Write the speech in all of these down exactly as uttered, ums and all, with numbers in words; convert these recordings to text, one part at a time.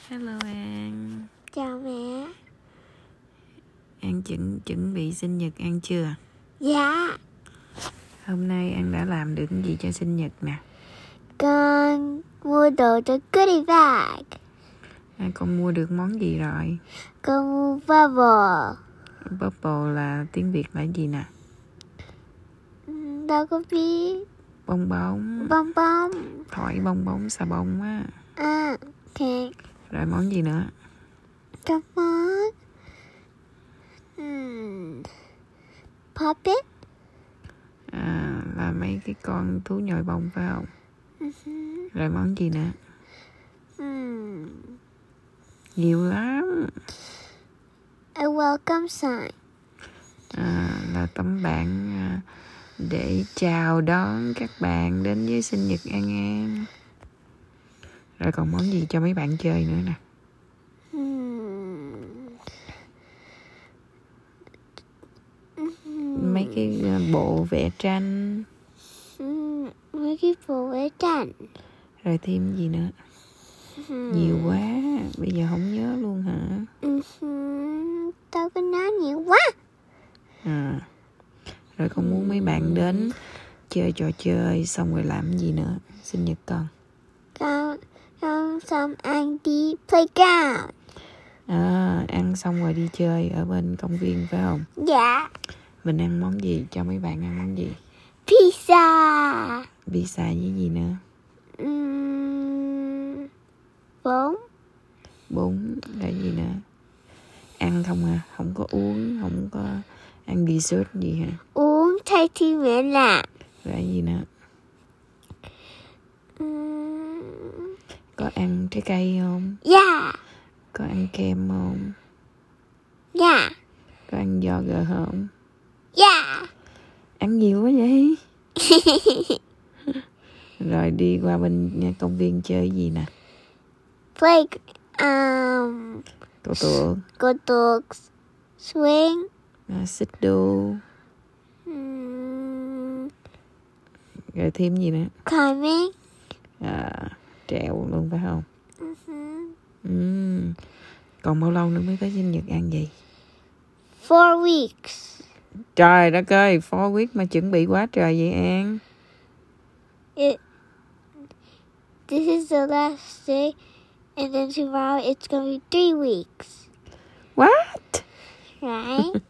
Hello An. Chào mẹ. An chuẩn chuẩn bị sinh nhật An chưa? Dạ. Hôm nay An đã làm được cái gì cho sinh nhật nè? Con mua đồ cho goodie bag. À, con mua được món gì rồi? Con mua bubble. Bubble là tiếng Việt là gì nè? Đâu có biết. Bong bóng. Bong bóng. Thỏi bong bóng xà bông á. À, ok. Rồi món gì nữa? Có món hmm. puppet. À, là mấy cái con thú nhồi bông phải không? Uh-huh. Rồi món gì nữa? Hmm. Nhiều lắm. A welcome sign. À, là tấm bảng à, để chào đón các bạn đến với sinh nhật An An. Rồi còn món gì cho mấy bạn chơi nữa nè? Hmm. Mấy cái bộ vẽ tranh. Hmm. Mấy cái bộ vẽ tranh. Rồi thêm gì nữa? Hmm. Nhiều quá, bây giờ không nhớ luôn hả? Uh-huh. Tao có nói nhiều quá. À. Rồi con muốn mấy bạn đến chơi trò chơi xong rồi làm gì nữa? Sinh nhật con. Con, con xong anh đi playground. À, ăn xong rồi đi chơi ở bên công viên phải không? Dạ. Mình ăn món gì? Cho mấy bạn ăn món gì? Pizza. Pizza với gì nữa? Uhm, bốn. Bún, là gì nữa? Ăn không à? Không có uống, không có ăn dessert gì hả? Uống thay thì mẹ làm. Rồi gì nữa? Uhm, Có ăn trái cây không? dạ. Có ăn kem không? Dạ. Có ăn yogurt không? Dạ. Ăn nhiều quá vậy. Rồi đi qua bên công viên chơi gì nè? Play um, Tổ tượng. go to swing. À, xích đu. Um, Rồi thêm gì nữa? climbing. À, trèo luôn phải không? Uh-huh. Uhm. Còn bao lâu nữa mới tới sinh nhật An vậy? Four weeks. Trời đất ơi, four weeks mà chuẩn bị quá trời vậy An. It, this is the last day, and then tomorrow it's gonna be three weeks. What? Right?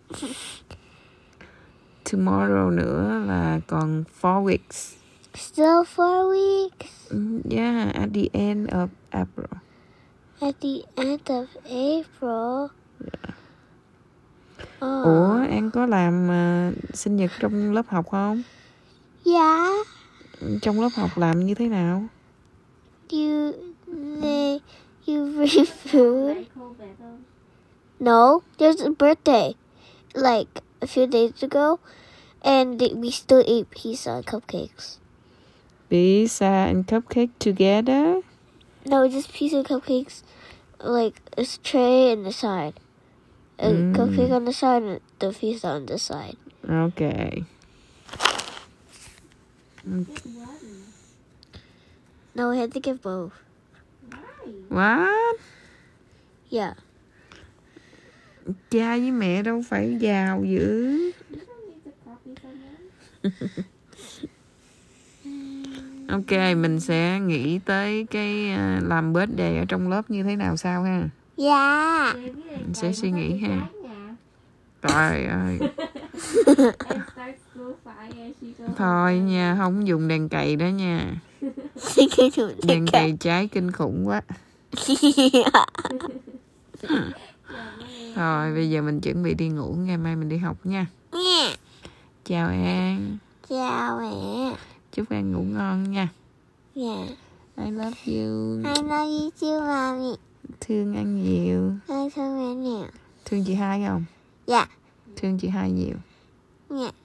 Tomorrow nữa là còn four weeks. Still four weeks? Yeah, at the end of April. At the end of April? Yeah. Oh. Ủa, An có làm uh, sinh nhật trong lớp học không? Yeah. Trong lớp học làm như thế nào? You, they, you bring food? No, there's a birthday, like a few days ago, and they, we still ate pizza and cupcakes. Pizza and cupcake together? No, just pizza and cupcakes, like a tray on the side. A Mm. cupcake on the side and the pizza on the side. Okay. No, we had to give both. What? Yeah. Cha với mẹ đâu phải giàu dữ. Ok, mình sẽ nghĩ tới cái uh, làm birthday ở trong lớp như thế nào sao ha? Yeah. Mình sẽ suy nghĩ ha. Trời ơi. Thôi nha, không dùng đèn cày đó nha. Đèn cày cháy kinh khủng quá. Thôi bây giờ mình chuẩn bị đi ngủ, ngày mai mình đi học nha. Yeah. Chào An. Chào mẹ. Chúc An ngủ ngon nha. Yeah. I love you. I love you too, mommy. Thương An nhiều. I love you. Thương chị hai không? Yeah. Thương chị hai nhiều. Yeah.